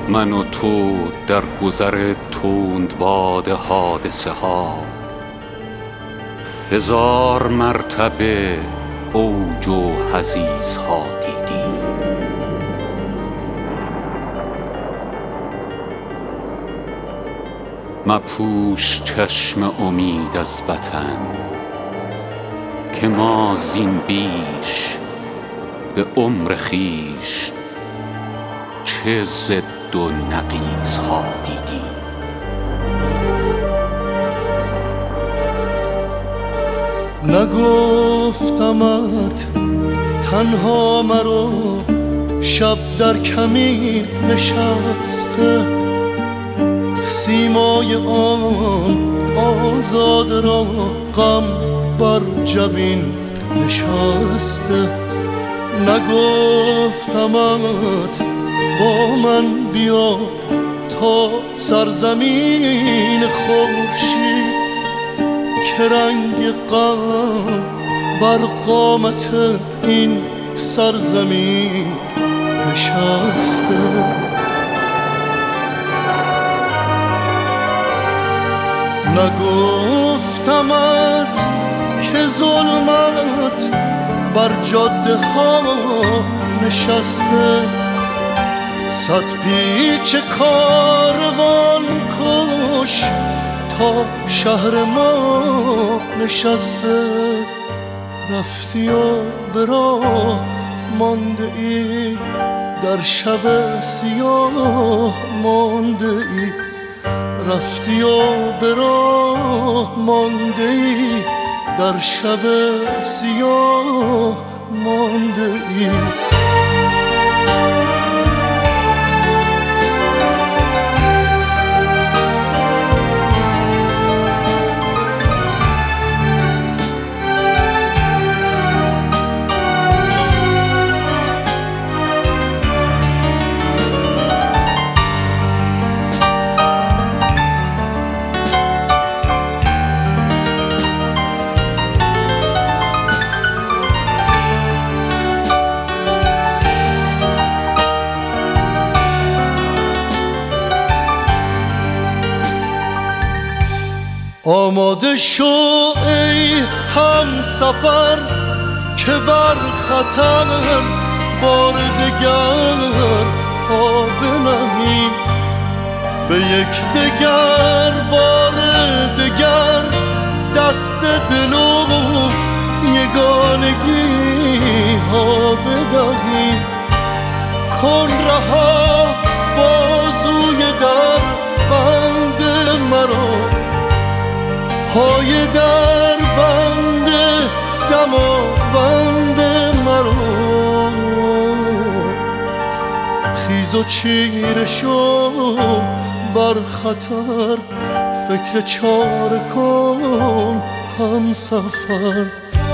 من و تو در گذر تندباد حادثه ها، هزار مرتبه اوج و حضیض ها دیدیم. مپوش چشم امید از وطن که ما زین بیش به عمر خویش چه ضد و نقیض ها دیدیم. نگفتمت تنها مرو، شب در کمین نشسته، سیمای آن آزاده را غم بر جبین نشسته. نگفتمت با من بیا تا سرزمین خورشید، که رنگ غم بر قامت این سرزمین نشسته. نگفتمت که ظلمت بر جاده ها نشسته، صد پیچ کاروان کش تا شهر ما نشسته. رفتی و به راه مانده ای، در شب سیاه مانده ای. رفتی و به راه مانده ای، در شب سیاه مانده ای. آماده شو ای همسفر که بر خطر بار دگر پا بنهیم، به یک دگر بار دگر دست دل و یگانگی ها بدهیم. کن رها بازوی در بند مرا، پای در بند دماوند مرا. خیز و چیره شو بر خطر، فکر چاره کن همسفر.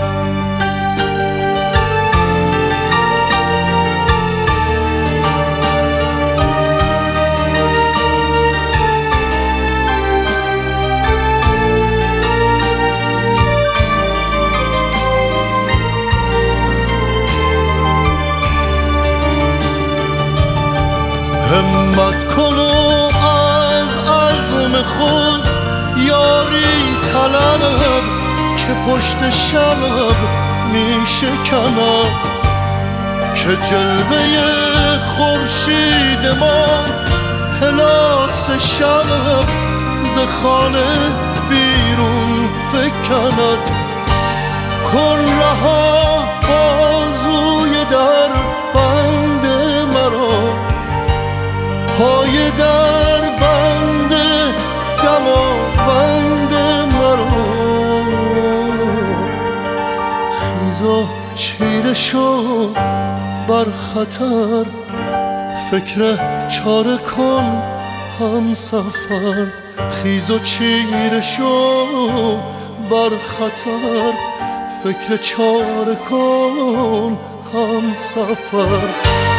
همت کن و از عزم خود یاری طلب، که پشت شب می شکند، که جلوه خورشید ما پلاس شب ز خانه بیرون فکند. کن رها بازوی در بند مرا، پای در بند دماوند مرا. خیز و چیره شو بر خطر، فکر چاره کن همسفر. خیز و چیره شو بر خطر، فکر چاره کن همسفر.